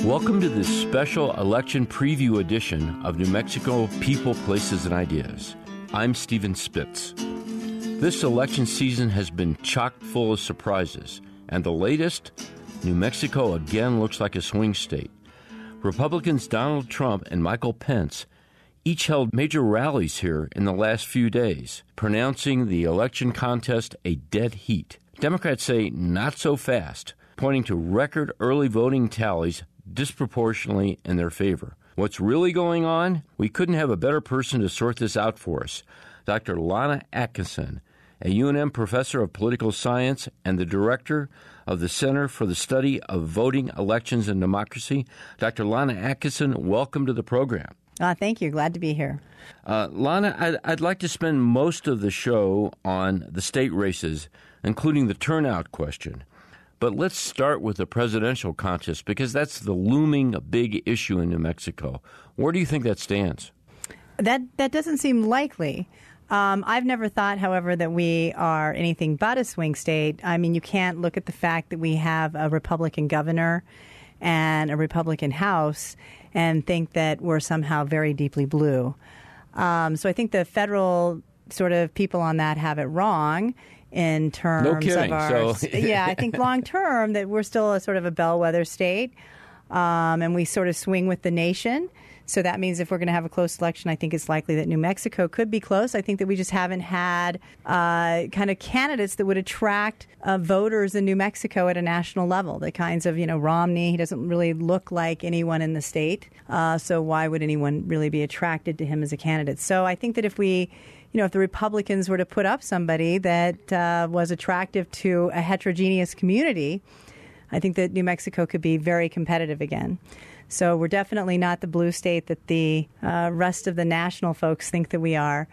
Welcome to this special election preview edition of New Mexico People, Places, and Ideas. I'm Stephen Spitz. This election season has been chock full of surprises, and the latest, New Mexico again looks like a swing state. Republicans Donald Trump and Michael Pence each held major rallies here in the last few days, pronouncing the election contest a dead heat. Democrats say not so fast, pointing to record early voting tallies disproportionately in their favor. What's really going on? We couldn't have a better person to sort this out for us. Dr. Lana Atkinson, a UNM professor of political science and the director of the Center for the Study of Voting, Elections, and Democracy. Dr. Lana Atkinson, welcome to the program. Thank you. Glad to be here. Lana, I'd like to spend most of the show on the state races, including the turnout question. But let's start with the presidential contest, because that's the looming big issue in New Mexico. Where do you think that stands? That doesn't seem likely. I've never thought, however, that we are anything but a swing state. I mean, you can't look at the fact that we have a Republican governor and a Republican House and think that we're somehow very deeply blue. So I think the federal sort of people on that have it wrong in terms of our... Yeah, I think long term that we're still a sort of a bellwether state, and we sort of swing with the nation. So that means if we're going to have a close election, I think it's likely that New Mexico could be close. I think that we just haven't had kind of candidates that would attract voters in New Mexico at a national level. The kinds of, Romney, he doesn't really look like anyone in the state. So why would anyone really be attracted to him as a candidate? So I think that if we... if the Republicans were to put up somebody that was attractive to a heterogeneous community, I think that New Mexico could be very competitive again. So we're definitely not the blue state that the rest of the national folks think that we are.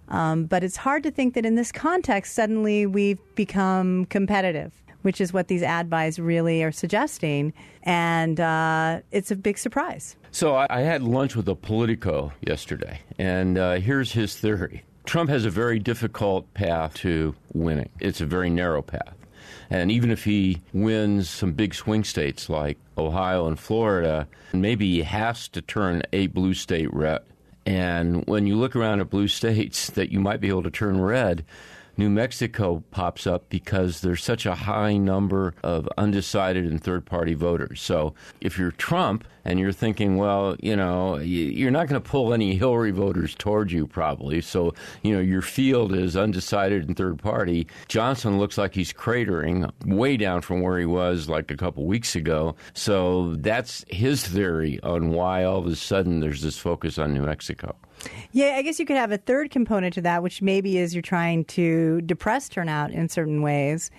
But it's hard to think that in this context, suddenly we've become competitive, which is what these ad buys really are suggesting. And it's a big surprise. So I had lunch with a Politico yesterday, and here's his theory. Trump has a very difficult path to winning. It's a very narrow path. And even if he wins some big swing states like Ohio and Florida, maybe he has to turn a blue state red. And when you look around at blue states that you might be able to turn red, New Mexico pops up because there's such a high number of undecided and third-party voters. So if you're Trump and you're thinking, well, you're not going to pull any Hillary voters toward you probably. So, your field is undecided and third-party. Johnson looks like he's cratering way down from where he was like a couple weeks ago. So that's his theory on why all of a sudden there's this focus on New Mexico. Yeah, I guess you could have a third component to that, which maybe is you're trying to depress turnout in certain ways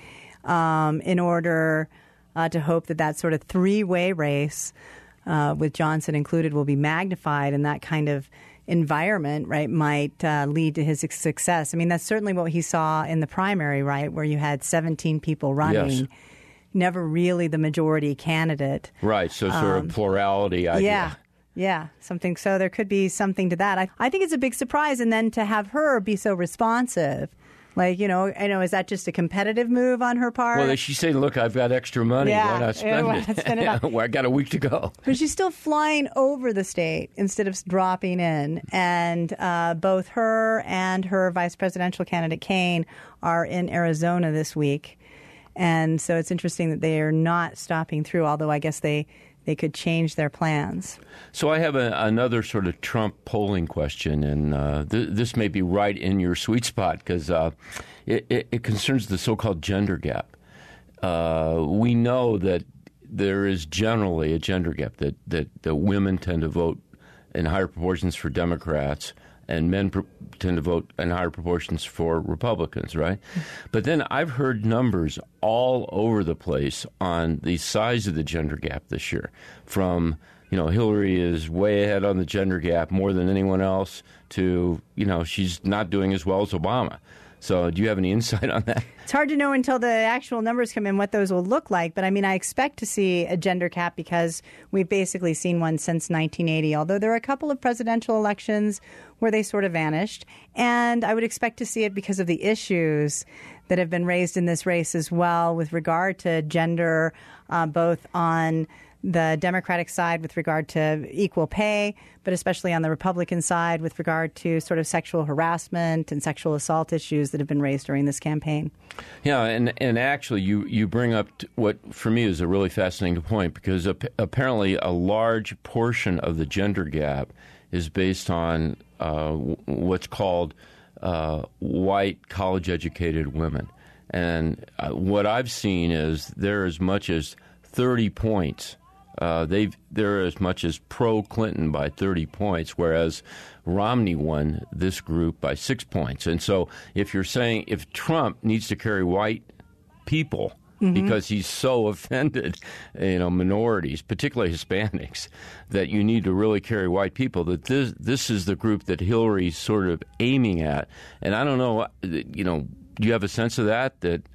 in order to hope that sort of three-way race with Johnson included will be magnified, and that kind of environment, right, might lead to his success. I mean, that's certainly what he saw in the primary, right, where you had 17 people running. Yes. Never really the majority candidate. Right, so sort of plurality idea. Yeah, something. So there could be something to that. I think it's a big surprise. And then to have her be so responsive, I know, is that just a competitive move on her part? Well, she's saying, look, I've got extra money. Yeah, why not spend it? Well, I got a week to go. But she's still flying over the state instead of dropping in. And both her and her vice presidential candidate, Kane, are in Arizona this week. And so it's interesting that they are not stopping through, although I guess they could change their plans. So I have another sort of Trump polling question, and this may be right in your sweet spot because it concerns the so-called gender gap. We know that there is generally a gender gap, that women tend to vote in higher proportions for Democrats and men tend to vote in higher proportions for Republicans, right? But then I've heard numbers all over the place on the size of the gender gap this year. From, Hillary is way ahead on the gender gap more than anyone else to, she's not doing as well as Obama. So do you have any insight on that? It's hard to know until the actual numbers come in what those will look like. But I mean, I expect to see a gender cap because we've basically seen one since 1980, although there are a couple of presidential elections where they sort of vanished. And I would expect to see it because of the issues that have been raised in this race as well with regard to gender, both on the Democratic side with regard to equal pay, but especially on the Republican side with regard to sort of sexual harassment and sexual assault issues that have been raised during this campaign. Yeah, and actually you bring up what for me is a really fascinating point, because apparently a large portion of the gender gap is based on what's called white college-educated women. And what I've seen is they're as much as 30 points. They're as much as pro-Clinton by 30 points, whereas Romney won this group by 6 points. And so if you're saying if Trump needs to carry white people because he's so offended, minorities, particularly Hispanics, that you need to really carry white people, that this is the group that Hillary's sort of aiming at. And I don't know, do you have a sense of that?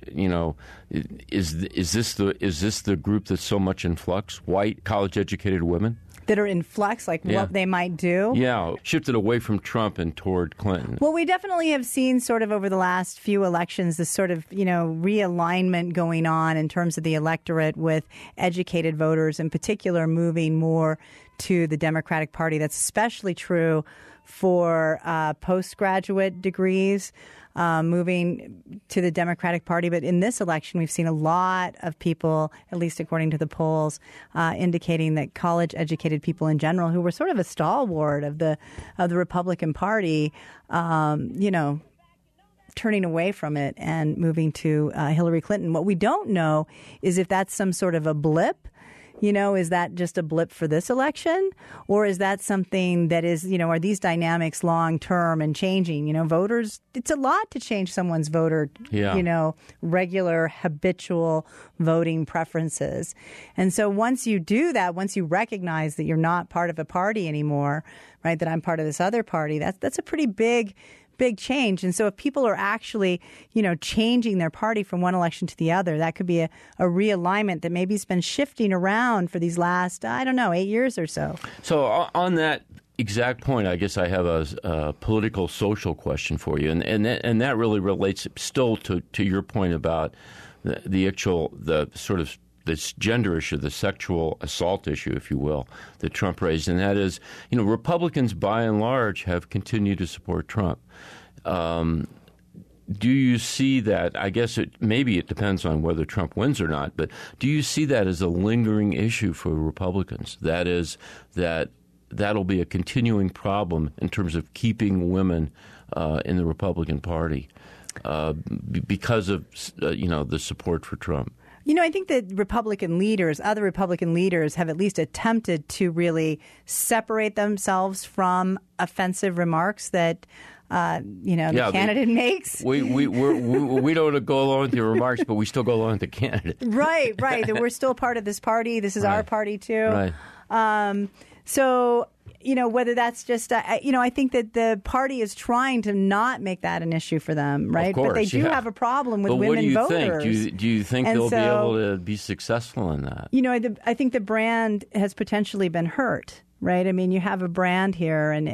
Is this the group that's so much in flux? White, college-educated women that are in flux, what they might do. Yeah, shifted away from Trump and toward Clinton. Well, we definitely have seen sort of over the last few elections this sort of realignment going on in terms of the electorate, with educated voters in particular moving more to the Democratic Party. That's especially true for postgraduate degrees. Moving to the Democratic Party. But in this election, we've seen a lot of people, at least according to the polls, indicating that college-educated people in general, who were sort of a stalwart of the Republican Party, turning away from it and moving to Hillary Clinton. What we don't know is if that's some sort of a blip. Is that just a blip for this election? Or is that something that is, are these dynamics long term and changing? Voters, it's a lot to change someone's regular, habitual voting preferences. And so once you do that, once you recognize that you're not part of a party anymore, right, that I'm part of this other party, that's a pretty big change. And so if people are actually, changing their party from one election to the other, that could be a realignment that maybe has been shifting around for these last, 8 years or so. So on that exact point, I guess I have a political social question for you. And that really relates still to your point about the sort of this gender issue, the sexual assault issue, if you will, that Trump raised. And that is, Republicans by and large have continued to support Trump. Do you see that? I guess maybe it depends on whether Trump wins or not, but do you see that as a lingering issue for Republicans? That is, that'll be a continuing problem in terms of keeping women in the Republican Party because of, the support for Trump. I think that other Republican leaders have at least attempted to really separate themselves from offensive remarks that the candidate makes. We don't go along with your remarks, but we still go along with the candidate. Right. That we're still part of this party. This is our party too. Right. So, whether that's just, I think that the party is trying to not make that an issue for them, right? Of course, but they do have a problem with women voters. Do you think they'll be able to be successful in that? I think the brand has potentially been hurt, right? I mean, you have a brand here, and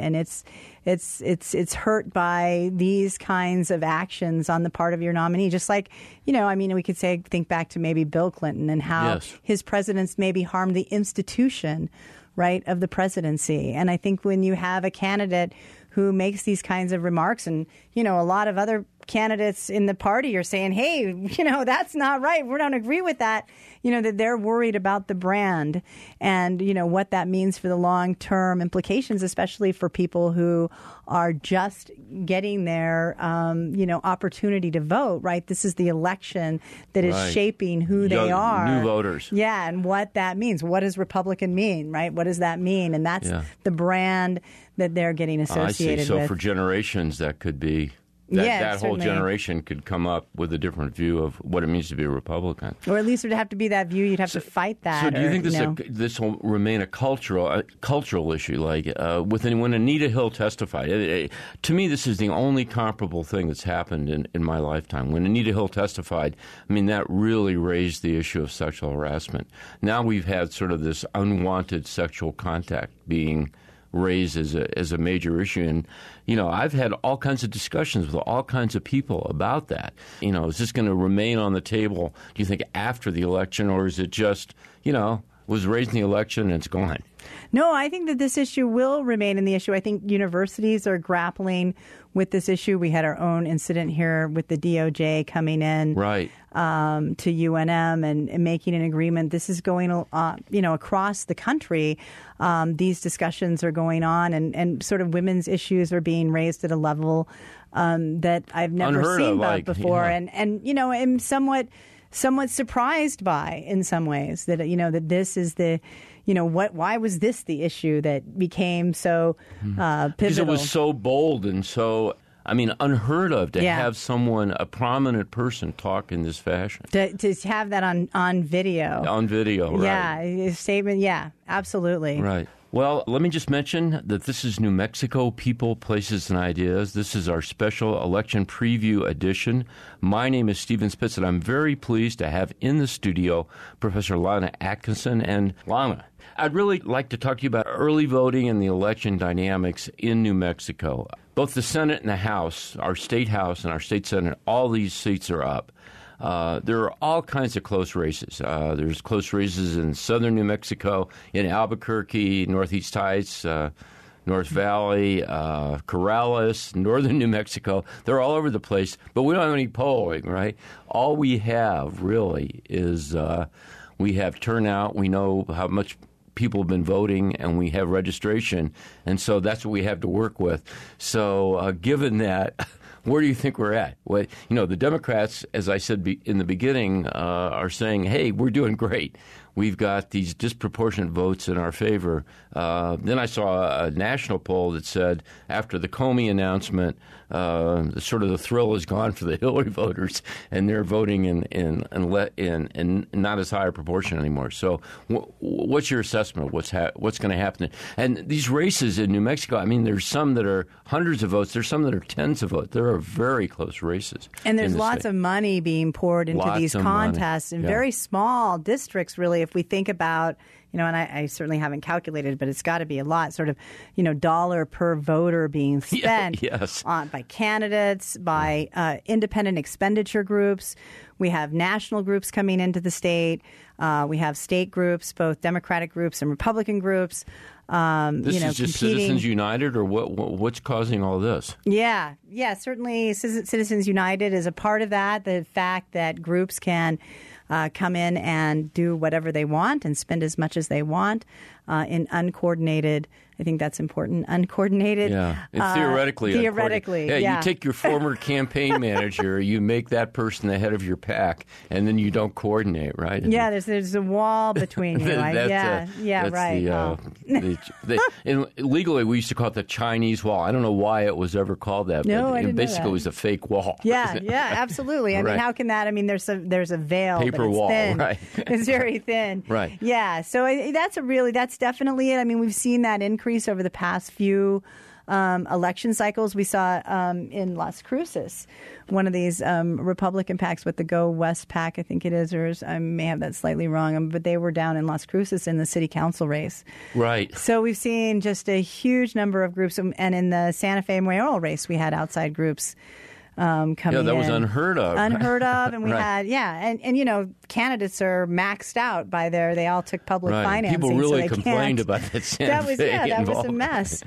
it's hurt by these kinds of actions on the part of your nominee. Just like, we could think back to maybe Bill Clinton and how his presidents maybe harmed the institution, right, of the presidency. And I think when you have a candidate who makes these kinds of remarks, and, a lot of other candidates in the party are saying, hey, that's not right. We don't agree with that. That they're worried about the brand and, what that means for the long-term implications, especially for people who are just getting their, opportunity to vote, right? This is the election that is shaping who they are. New voters. Yeah, and what that means. What does Republican mean, right? What does that mean? And that's the brand that they're getting associated with. So for generations, that could be... That whole generation could come up with a different view of what it means to be a Republican. Or at least it would have to be that view. You'd have to fight that. So do you think this will remain a cultural issue? Like when Anita Hill testified, to me this is the only comparable thing that's happened in my lifetime. When Anita Hill testified, that really raised the issue of sexual harassment. Now we've had sort of this unwanted sexual contact being raised as a major issue. And, I've had all kinds of discussions with all kinds of people about that. Is this going to remain on the table, do you think, after the election, or is it just, was raised in the election and it's gone. No, I think that this issue will remain in the issue. I think universities are grappling with this issue. We had our own incident here with the DOJ coming in right. To UNM and making an agreement. This is going, across the country. These discussions are going on, and sort of women's issues are being raised at a level that I've never seen before. Yeah. And am somewhat surprised by, in some ways, that that this is the. Why was this the issue that became so pivotal? Because it was so bold and so, unheard of to have someone, a prominent person, talk in this fashion. To have that on video. On video, right. Yeah, a statement, yeah, absolutely. Right. Well, let me just mention that this is New Mexico People, Places, and Ideas. This is our special election preview edition. My name is Stephen Spitz, and I'm very pleased to have in the studio Professor Lana Atkinson. And Lana, I'd really like to talk to you about early voting and the election dynamics in New Mexico. Both the Senate and the House, our state House and our state Senate, all these seats are up. There are all kinds of close races. There's close races in southern New Mexico, in Albuquerque, Northeast Heights, North Valley, Corrales, northern New Mexico. They're all over the place, but we don't have any polling, right? All we have really is we have turnout. We know how much people have been voting, and we have registration, and so that's what we have to work with. So given that, where do you think we're at? Well, the Democrats, as I said in the beginning, are saying, hey, we're doing great. We've got these disproportionate votes in our favor. Then I saw a national poll that said after the Comey announcement, the thrill is gone for the Hillary voters, and they're voting in not as high a proportion anymore. So, what's your assessment of what's going to happen? And these races in New Mexico, there's some that are hundreds of votes. There's some that are tens of votes. There are very close races. And there's lots of money being poured into these contests in very small districts, really. If we think about, and I certainly haven't calculated, but it's got to be a lot, sort of, dollar per voter being spent by candidates, by independent expenditure groups. We have national groups coming into the state. We have state groups, both Democratic groups and Republican groups. This is just competing. Citizens United, or what's causing all this? Yeah, certainly Citizens United is a part of that. The fact that groups can come in and do whatever they want and spend as much as they want in uncoordinated. I think that's important. Uncoordinated. Yeah, theoretically. Yeah, you take your former campaign manager, you make that person the head of your pack, and then you don't coordinate, right? Yeah, there's a wall between you. Right. Legally, we used to call it the Chinese wall. I don't know why it was ever called that. No, but I didn't know that. Basically, it was a fake wall. Yeah, absolutely. Right. How can that? There's a veil. Paper but it's wall, thin. right? It's very thin. Right. Yeah. So that's definitely it. We've seen that increase over the past few election cycles. We saw in Las Cruces, one of these Republican PACs with the Go West PAC, I think it is, or I may have that slightly wrong, but they were down in Las Cruces in the city council race. Right. So we've seen just a huge number of groups, and in the Santa Fe mayoral race, we had outside groups coming in. Yeah, that was unheard of. And we right. had, and candidates are maxed out by they all took public financing. People really so complained about that Santa Fe that was a mess.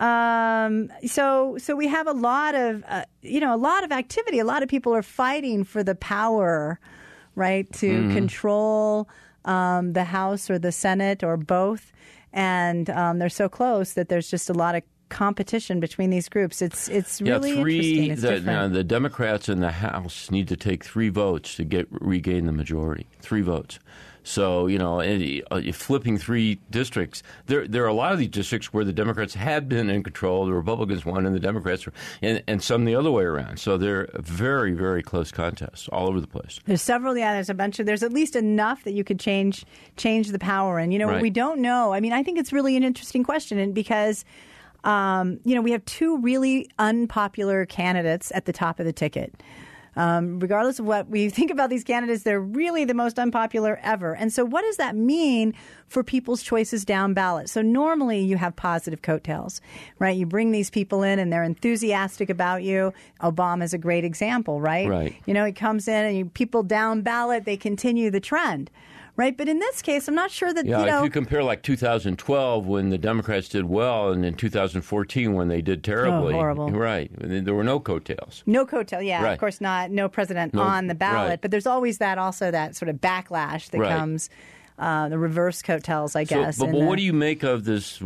So we have a lot of activity. A lot of people are fighting for the power, right, to control the House or the Senate or both. And they're so close that there's just a lot of competition between these groups. It's really interesting. It's different. The Democrats in the House need to take 3 votes to regain the majority. 3 votes. So, flipping 3 districts, there are a lot of these districts where the Democrats have been in control, the Republicans won, and the Democrats were, and some the other way around. So they're very, very close contests all over the place. There's several, there's a bunch of, there's at least enough that you could change the power. And, right. We don't know. I think it's really an interesting question, and because we have 2 really unpopular candidates at the top of the ticket. Regardless of what we think about these candidates, they're really the most unpopular ever. And so what does that mean for people's choices down ballot? So normally you have positive coattails, right? You bring these people in and they're enthusiastic about you. Obama's a great example, right? Right. He comes in and people down ballot, they continue the trend. right? But in this case, I'm not sure that, if you compare like 2012 when the Democrats did well and in 2014 when they did terribly. Horrible. Right. There were no coattails. No coattail, yeah. Right. Of course not. No president on the ballot. Right. But there's always that sort of backlash that comes. The reverse coattails, I guess. But what do you make of this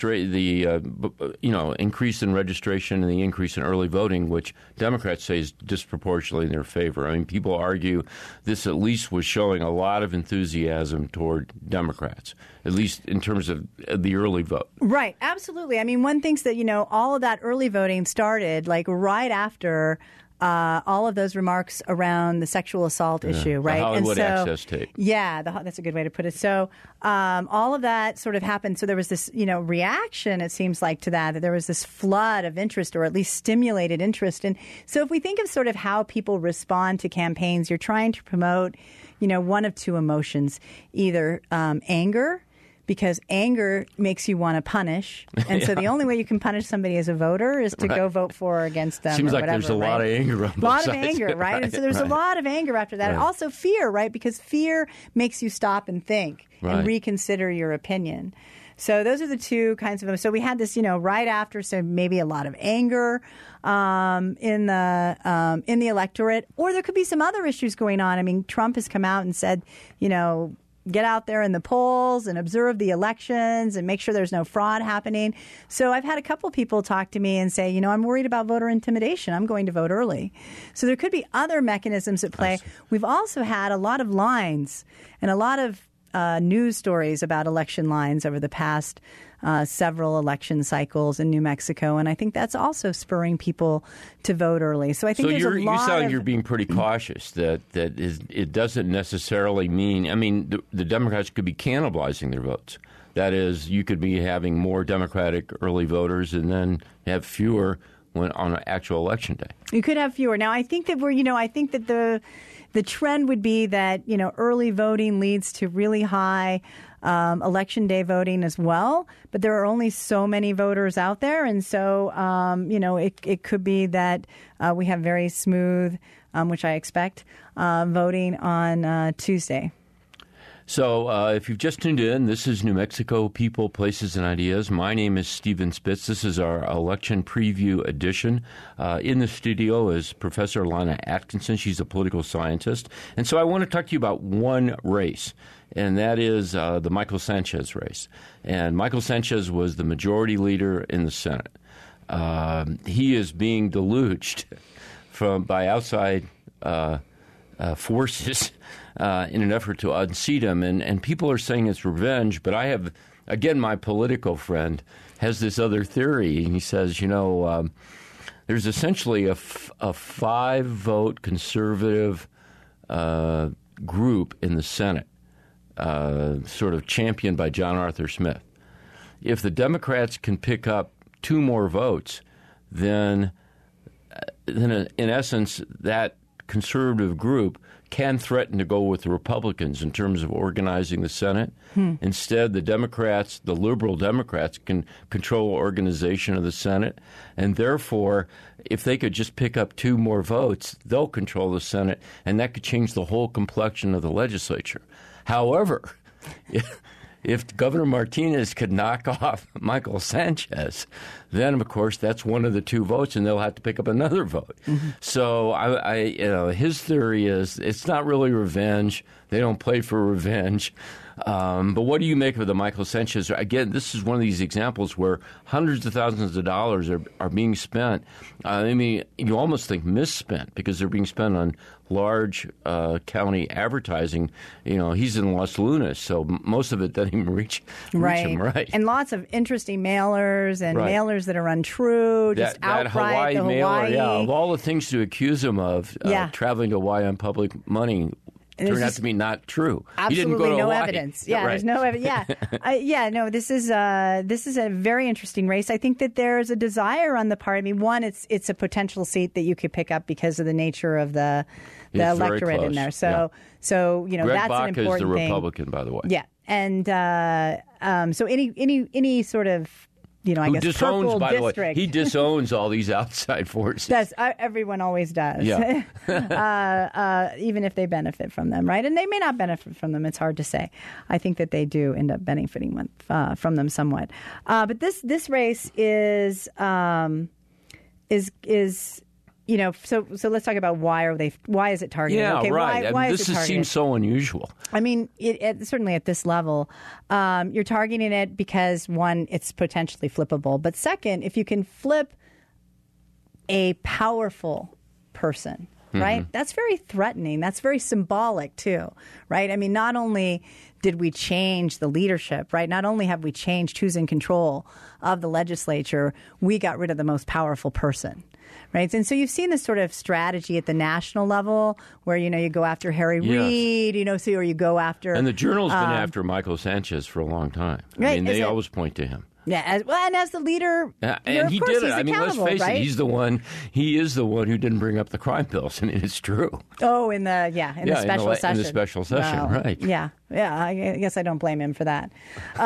increase in registration and the increase in early voting, which Democrats say is disproportionately in their favor? I mean, people argue this at least was showing a lot of enthusiasm toward Democrats, at least in terms of the early vote. Right, absolutely. I mean, one thinks that, all of that early voting started like right after all of those remarks around the sexual assault issue, right? The Hollywood access tape. Yeah, that's a good way to put it. So all of that sort of happened. So there was this, reaction, it seems like, to that there was this flood of interest, or at least stimulated interest. And so if we think of sort of how people respond to campaigns, you're trying to promote, one of two emotions, either anger, because anger makes you want to punish. And so the only way you can punish somebody as a voter is to go vote for or against them. Seems or like whatever, there's a lot of anger on both sides. A lot of anger, right? And so there's a lot of anger after that. Right. And also fear, right? Because fear makes you stop and think and reconsider your opinion. So those are the two kinds of. So we had this, right after, so maybe a lot of anger in the electorate, or there could be some other issues going on. I mean, Trump has come out and said, get out there in the polls and observe the elections and make sure there's no fraud happening. So I've had a couple people talk to me and say, I'm worried about voter intimidation. I'm going to vote early. So there could be other mechanisms at play. We've also had a lot of lines and a lot of news stories about election lines over the past several election cycles in New Mexico, and I think that's also spurring people to vote early. So I think there's a lot. You sound you're being pretty cautious that it doesn't necessarily mean. I mean, the Democrats could be cannibalizing their votes. That is, you could be having more Democratic early voters and then have fewer on an actual election day. You could have fewer. Now, I think that the trend would be that, early voting leads to really high election day voting as well. But there are only so many voters out there. And so, it could be that we have very smooth, which I expect, voting on Tuesday. So if you've just tuned in, this is New Mexico People, Places, and Ideas. My name is Stephen Spitz. This is our election preview edition. In the studio is Professor Lana Atkinson. She's a political scientist. And so I want to talk to you about one race, and that is the Michael Sanchez race. And Michael Sanchez was the majority leader in the Senate. He is being deluged by outside forces in an effort to unseat him. And people are saying it's revenge, but I have, again, my political friend has this other theory, and he says, there's essentially a 5-vote conservative group in the Senate, sort of championed by John Arthur Smith. If the Democrats can pick up 2 more votes, then in essence, that conservative group can threaten to go with the Republicans in terms of organizing the Senate. Instead, the liberal Democrats can control organization of the Senate, and therefore, if they could just pick up 2 more votes, they'll control the Senate, and that could change the whole complexion of the legislature. However, if Governor Martinez could knock off Michael Sanchez, then, of course, that's one of the 2 votes, and they'll have to pick up another vote. So his theory is it's not really revenge. They don't play for revenge. But what do you make of the Michael Sanchez? Again, this is one of these examples where hundreds of thousands of dollars are being spent. I mean, you almost think misspent because they're being spent on large county advertising. He's in Los Lunas, so most of it doesn't even reach him. Right. And lots of interesting mailers and mailers that are untrue, just that outright Hawaii mailer, of all the things to accuse him of, traveling to Hawaii on public money, turned out to be not true. Absolutely, he didn't go to no Hawaii. evidence. Yeah, there's no evidence. Yeah, this is a very interesting race. I think that there's a desire on the part. I mean, one, it's a potential seat that you could pick up because of the nature of the electorate in there. So Greg that's Bach an important is the thing. Republican, by the way. Yeah, and so any sort of I guess disowns, purple by district. the way, he disowns all these outside forces. Everyone always does. Yeah. Even if they benefit from them, right? And they may not benefit from them. It's hard to say. I think that they do end up benefiting from them somewhat. But this race is. So let's talk about why is it targeted? Yeah, okay, right. Why this is it targeted? seems so unusual. I mean, certainly at this level, you're targeting it because, one, it's potentially flippable. But second, if you can flip a powerful person, right, that's very threatening. That's very symbolic, too, right? I mean, not only did we change the leadership, right? Not only have we changed who's in control of the legislature, we got rid of the most powerful person. Right. And so you've seen this sort of strategy at the national level where, you go after Harry Reid, or you go after. And the Journal's been after Michael Sanchez for a long time. Right, I mean, they always point to him. Yeah. And as the leader. And he did it. I mean, let's face right? it. He is the one who didn't bring up the crime bills. I mean, it's true. Oh, in the special session. In the special session, well, right. Yeah. Yeah. I guess I don't blame him for that.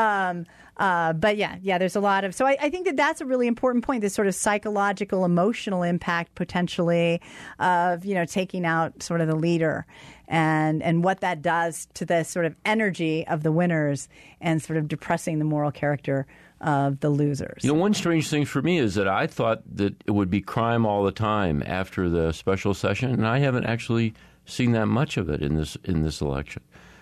But there's a lot of. So I think that's a really important point. This sort of psychological, emotional impact potentially of taking out sort of the leader, and what that does to the sort of energy of the winners, and sort of depressing the moral character of the losers. One strange thing for me is that I thought that it would be crime all the time after the special session, and I haven't actually seen that much of it in this election.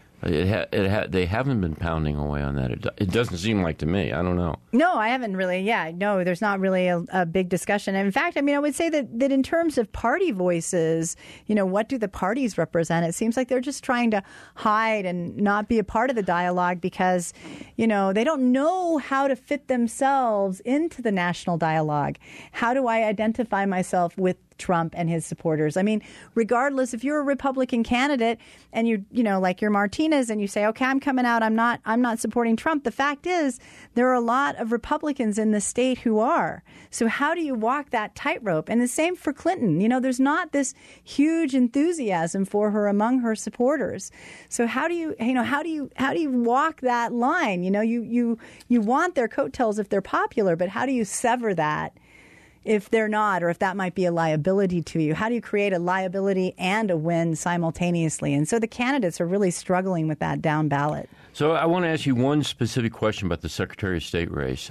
They haven't been pounding away on that. It doesn't seem like to me. I don't know. No, I haven't really. Yeah, no, there's not really a big discussion. And in fact, I mean, I would say that in terms of party voices, what do the parties represent? It seems like they're just trying to hide and not be a part of the dialogue because, they don't know how to fit themselves into the national dialogue. How do I identify myself with Trump and his supporters? I mean, regardless, if you're a Republican candidate and like you're Martinez and you say, okay, I'm coming out, I'm not supporting Trump. The fact is there are a lot of Republicans in the state who are. So how do you walk that tightrope? And the same for Clinton. There's not this huge enthusiasm for her among her supporters. So how do you walk that line? You want their coattails if they're popular, but how do you sever that if they're not, or if that might be a liability to you? How do you create a liability and a win simultaneously? And so the candidates are really struggling with that down ballot. So I want to ask you one specific question about the Secretary of State race.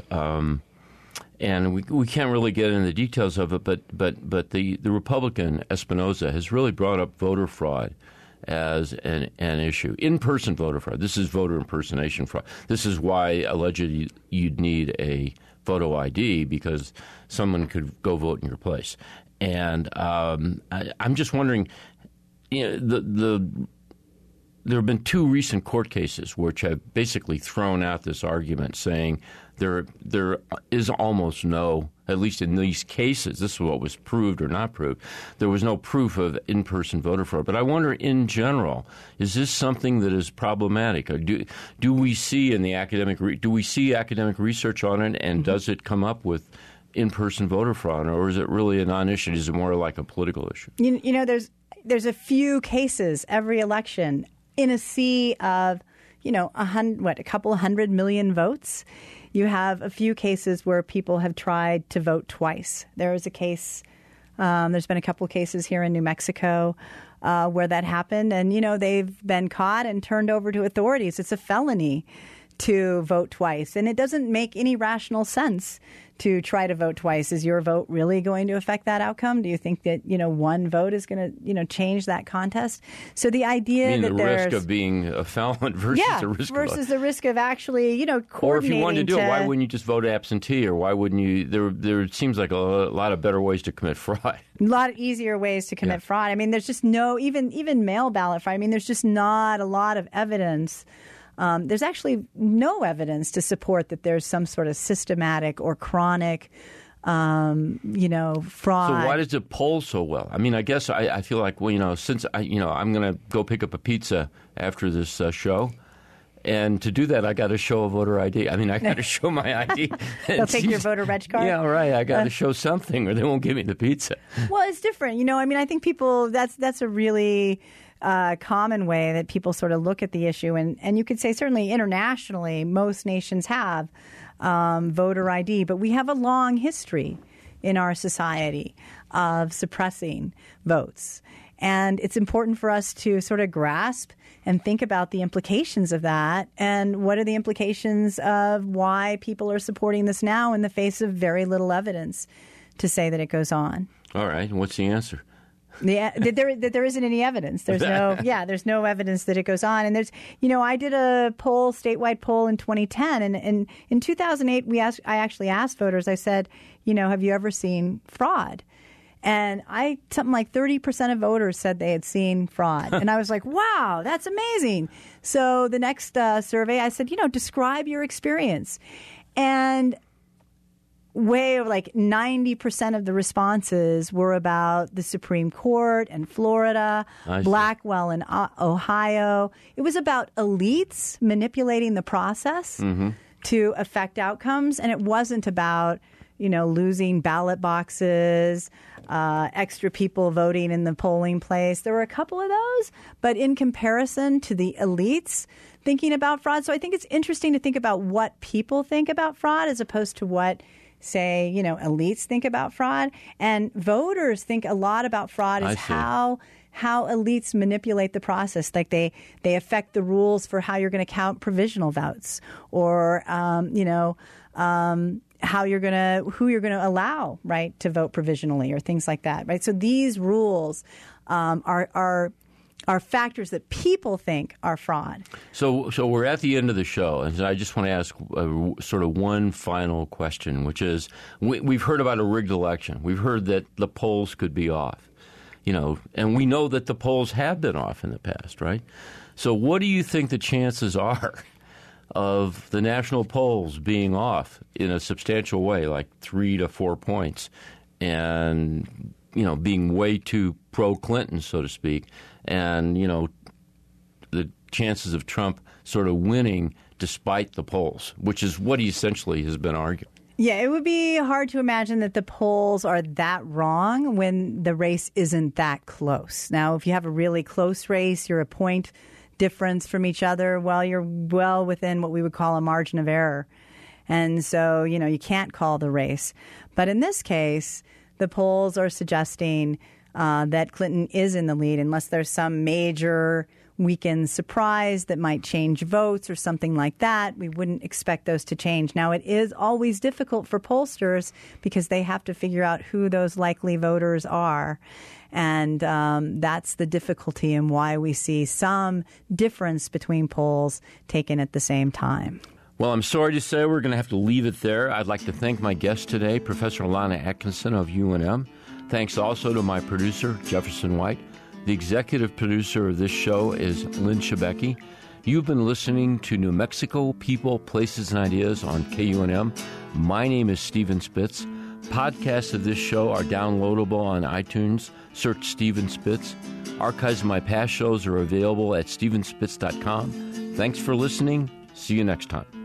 And we can't really get into the details of it, but the Republican Espinoza has really brought up voter fraud as an issue. In-person voter fraud. This is voter impersonation fraud. This is why allegedly you'd need a photo ID because someone could go vote in your place. And I'm just wondering, there have been two recent court cases which have basically thrown out this argument, saying there is almost no, at least in these cases, this is what was proved or not proved, there was no proof of in-person voter fraud. But I wonder, in general, is this something that is problematic? Or do we see in the academic research on it, and does it come up with in-person voter fraud, or is it really a non-issue? Is it more like a political issue? There's a few cases every election in a sea of, a couple 100 million votes. You have a few cases where people have tried to vote twice. There is a case, there's been a couple of cases here in New Mexico where that happened. And, they've been caught and turned over to authorities. It's a felony to vote twice. And it doesn't make any rational sense to try to vote twice. Is your vote really going to affect that outcome? Do you think that, one vote is going to, change that contest? So the idea that the risk of being a felon versus the risk of actually, coordinating. Or if you wanted to do it, why wouldn't you just vote absentee? Or why wouldn't you? There seems like a lot of better ways to commit fraud. A lot of easier ways to commit fraud. I mean, there's just no, even mail ballot fraud. I mean, there's just not a lot of evidence. There's actually no evidence to support that there's some sort of systematic or chronic, fraud. So why does it poll so well? I mean, I guess I feel like, since I'm going to go pick up a pizza after this show. And to do that, I got to show a voter ID. I mean, I got to show my ID. They'll take your voter reg card? Yeah, right. I got to show something or they won't give me the pizza. Well, it's different. I mean, I think people, that's a really common way that people sort of look at the issue. And you could say certainly internationally, most nations have voter ID, but we have a long history in our society of suppressing votes. And it's important for us to sort of grasp and think about the implications of that and what are the implications of why people are supporting this now in the face of very little evidence to say that it goes on. All right. And what's the answer? That there isn't any evidence. There's no evidence that it goes on. And I did a statewide poll in 2010, and in 2008, I actually asked voters. I said, have you ever seen fraud? And something like 30% of voters said they had seen fraud. And I was like, wow, that's amazing. So the next survey, I said, describe your experience. And way over 90% of the responses were about the Supreme Court and Florida, Blackwell in Ohio. It was about elites manipulating the process to affect outcomes. And it wasn't about, losing ballot boxes, extra people voting in the polling place. There were a couple of those, but in comparison to the elites thinking about fraud. So I think it's interesting to think about what people think about fraud as opposed to what, say, elites think about fraud. And voters think a lot about fraud as how elites manipulate the process. Like they affect the rules for how you're going to count provisional votes or, who you're going to allow, right, to vote provisionally or things like that, right? So these rules are factors that people think are fraud. So we're at the end of the show, and I just want to ask sort of one final question, which is we've heard about a rigged election. We've heard that the polls could be off, and we know that the polls have been off in the past, right? So what do you think the chances are of the national polls being off in a substantial way, like 3 to 4 points, and being way too pro-Clinton, so to speak, and the chances of Trump sort of winning despite the polls, which is what he essentially has been arguing? Yeah, it would be hard to imagine that the polls are that wrong when the race isn't that close. Now, if you have a really close race, you're a point difference from each other, well, you're well within what we would call a margin of error. And so, you can't call the race. But in this case, the polls are suggesting that Clinton is in the lead unless there's some major weekend surprise that might change votes or something like that. We wouldn't expect those to change. Now, it is always difficult for pollsters because they have to figure out who those likely voters are. And that's the difficulty and why we see some difference between polls taken at the same time. Well, I'm sorry to say we're going to have to leave it there. I'd like to thank my guest today, Professor Lana Atkinson of UNM. Thanks also to my producer, Jefferson White. The executive producer of this show is Lynn Shebeki. You've been listening to New Mexico People, Places, and Ideas on KUNM. My name is Stephen Spitz. Podcasts of this show are downloadable on iTunes. Search Stephen Spitz. Archives of my past shows are available at stephenspitz.com. Thanks for listening. See you next time.